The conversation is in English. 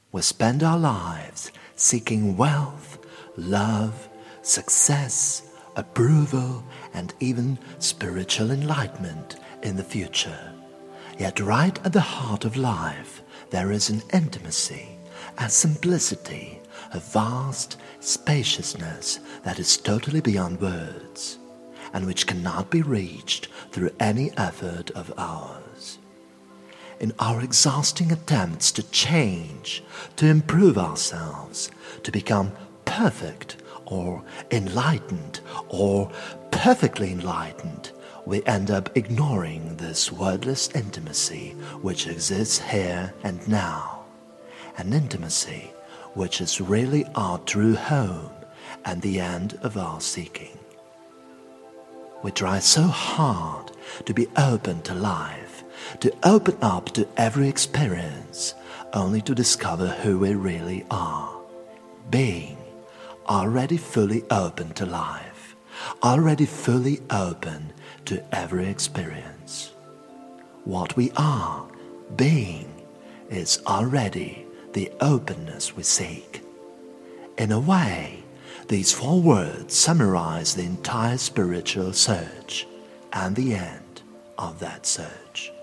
We spend our lives seeking wealth, love, success, approval, and even spiritual enlightenment in the future. Yet right at the heart of life, there is an intimacy, a simplicity, a vast spaciousness that is totally beyond words, and which cannot be reached through any effort of ours. In our exhausting attempts to change, to improve ourselves, to become perfect or enlightened or perfectly enlightened, we end up ignoring this wordless intimacy which exists here and now, an intimacy which is really our true home and the end of our seeking. We try so hard to be open to life, to open up to every experience, only to discover who we really are, being already fully open to life, already fully open to every experience. What we are, being, is already the openness we seek. In a way, these 4 words summarize the entire spiritual search and the end of that search.